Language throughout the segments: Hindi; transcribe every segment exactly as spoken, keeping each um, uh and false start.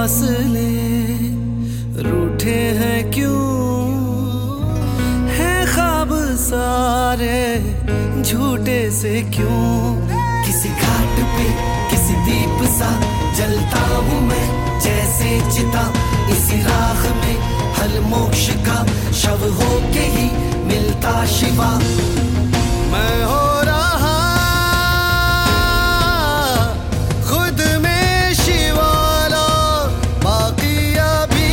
फासले रूठे हैं क्यों, है ख्वाब सारे झूठे से क्यों। किसी घाट पे किसी दीप सा जलता हूँ मैं जैसे चिता, इसी राह में हल मोक्ष का शव होके ही मिलता शिवा। मैं हो रहा खुद में शिवाला, बाकी अभी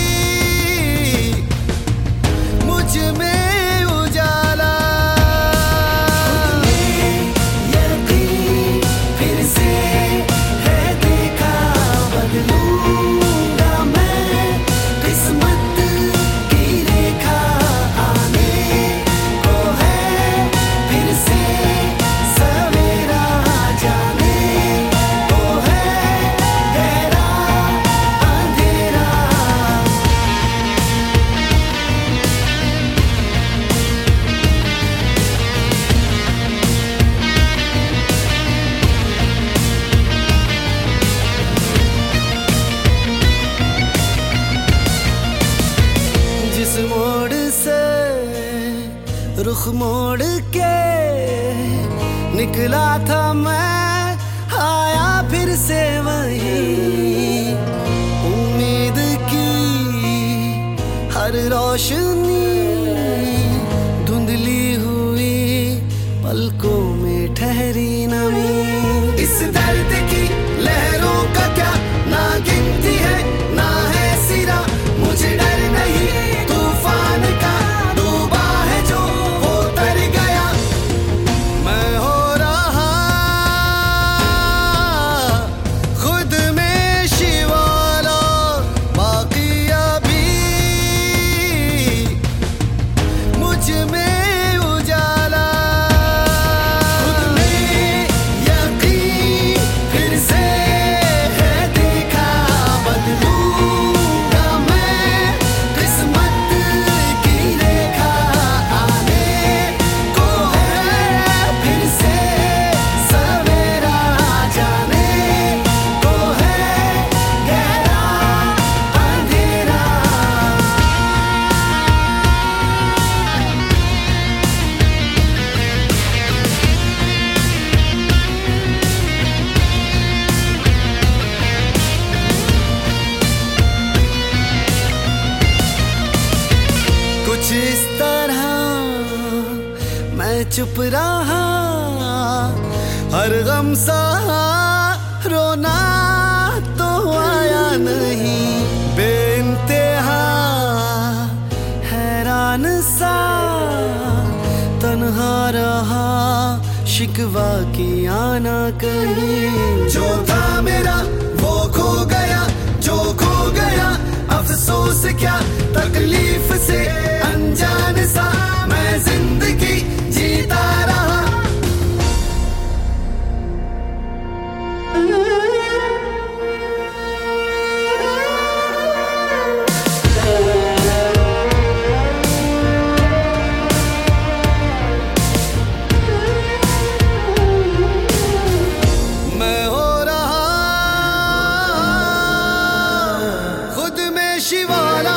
मुझ में उजाला। खुद में यकीन फिर से है देखा, बदलूंगा मैं किस्मत की रेखा। आने को है फिर से सवेरा, जाने को है गहरा अंधेरा। जिस मोड़ से रुख मोड़ के निकला था मैं, आया फिर से वही उम्मीद की हर रोशनी धुंधली हुई, पलकों में ठहरी नमी। इस दर्द की लहरों का क्या ना गिनती है ना है सिरा, मुझे डर नहीं तूफान का, डूबा है जो वो तर गया। मैं हो रहा खुद में शिवाला, बाकी अभी मुझ में उजाला। खुद में यकीन फिर से है देखा, बदलूंगा मैं किस्मत की रेखा। आने को है फिर से सवेरा, जाने को है गहरा अंधेरा। कुछ इस तरह मैं चुप रहा, हर गम सहा, रोना तो आया नहीं। बेइंतहा हैरान सा तन्हा रहा, शिकवा किया ना कहीं। जो था मेरा वो खो गया, जो खो गया अफसोस क्या, तकलीफ से अनजान सा मैं जिंदगी जीता रहा। मैं हो रहा खुद में शिवाला,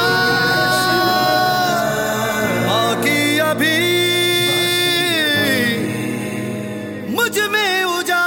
बाकी अभी मुझ में उजाला।